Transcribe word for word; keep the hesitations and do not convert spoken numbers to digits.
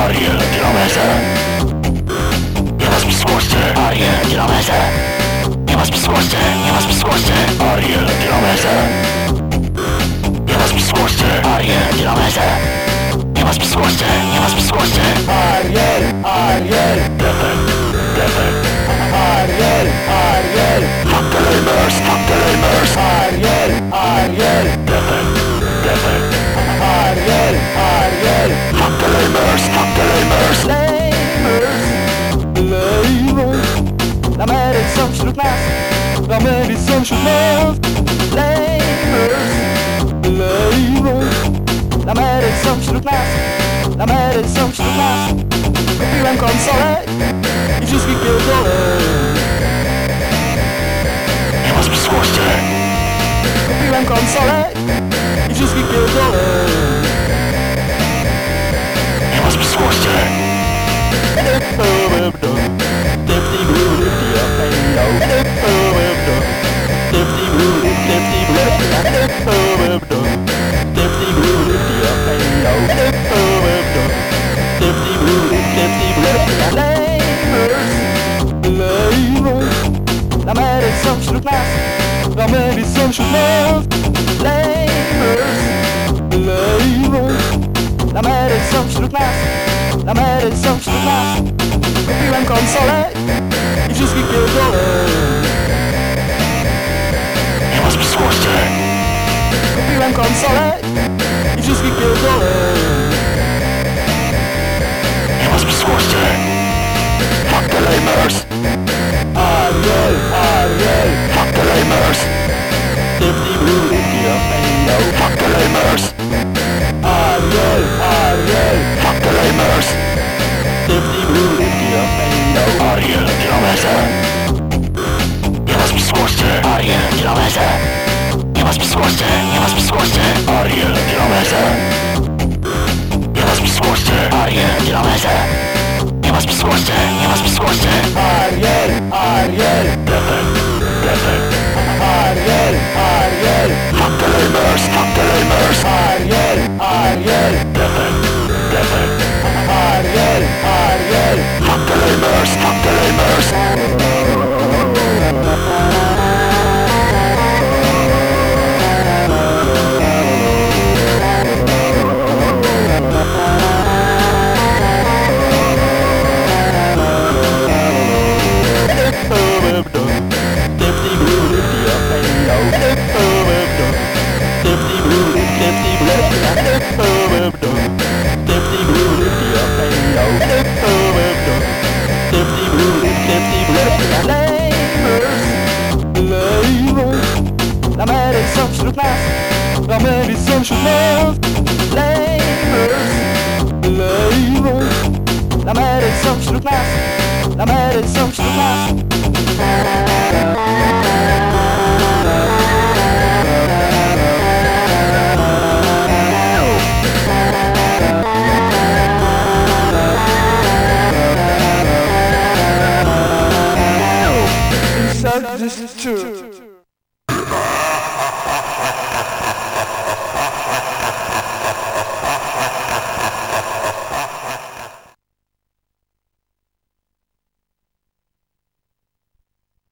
Ariel, kilometrze. Nie ma zmysłości. Ariel, kilometrze. Nie ma zmysłości, nie ma zmysłości. Ariel, kilometrze. Nie ma zmysłości. Ariel, kilometrze. Nie ma zmysłości, nie ma zmysłości. Ariel, Ariel, Defekt, defekt. Ariel, Ariel, Fuck the lamers, fuck the lamers. Ariel, Ariel, Defekt, defekt. Ariel, Ariel, Fuck the lamers, fuck the lamers. Lamers, Lamers, lamery są wśród nas, lamery są wśród nas. Lamers, Lamers, lamery są wśród nas, lamery są wśród nas. Kupiłem konsolę i wszystkich pierdolę. Nie ma zmysłości. Kupiłem konsolę i wszystkich pierdolę. Nie ma zmysłości. Lamery są wśród nas, lamery są wśród nas. Lamers, Lamers, lamery są wśród nas, lamery są wśród nas. Kupiłem konsolę i wszystkich pierdolę. Nie ma zmysłości. Kupiłem konsolę i wszystkich pierdolę. Nie ma zmysłości. Fuck the lamers. Ariel, Ariel, Fuck the lamers. Fuck the lamers. Ariel, Ariel, Fuck the lamers. Ariel, kilometrze. Nie ma zmysłości. Ariel, kilometrze. Nie ma zmysłości, nie ma zmysłości. Ariel, kilometrze. Nie ma zmysłości. Ariel, kilometrze. Nie ma zmysłości, nie ma zmysłości. Ariel, Ariel, Defekt, defekt. Ariel, Ariel, Fuck the lamers, fuck the lamers. Ariel, Ariel, Defekt, defekt. Ariel, Ariel. Fuck the lamers, fuck the lamers. Lamery są wśród nas, lamery są wśród nas. Lamers, Lamers, lamery są wśród nas, lamery są wśród nas. Inside this truth.